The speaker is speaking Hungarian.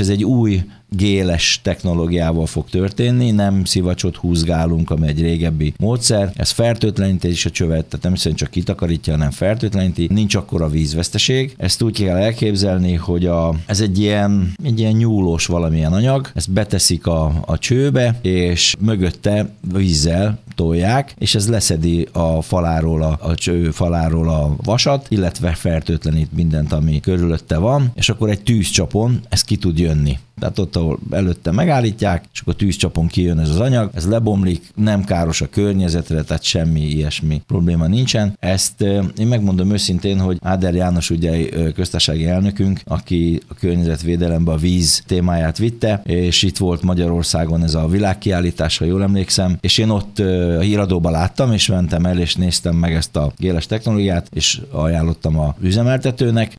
ez egy új géles technológiával fog történni, nem szivacsot húzgálunk, ami egy régebbi módszer. Ez fertőtleníti is a csövet, tehát nem szerint csak kitakarítja, hanem fertőtleníti. Nincs akkora vízveszteség. Ezt úgy kell elképzelni, hogy ez egy ilyen nyúlós valamilyen anyag, ezt beteszik a csőbe, és mögötte vízzel tolják, és ez leszedi a cső faláról a vasat, illetve fertőtlenít mindent, ami körülötte van, és akkor egy tűzcsapon ez ki tud jönni. Tehát ott, ahol előtte megállítják, és akkor tűzcsapon kijön ez az anyag, ez lebomlik, nem káros a környezetre, tehát semmi ilyesmi probléma nincsen. Ezt én megmondom őszintén, hogy Áder János ugye köztársasági elnökünk, aki a környezetvédelembe a víz témáját vitte, és itt volt Magyarországon ez a világkiállítás, ha jól emlékszem, és én ott a híradóban láttam, és mentem el, és néztem meg ezt a géles technológiát, és ajánlottam a üzemeltetőnek,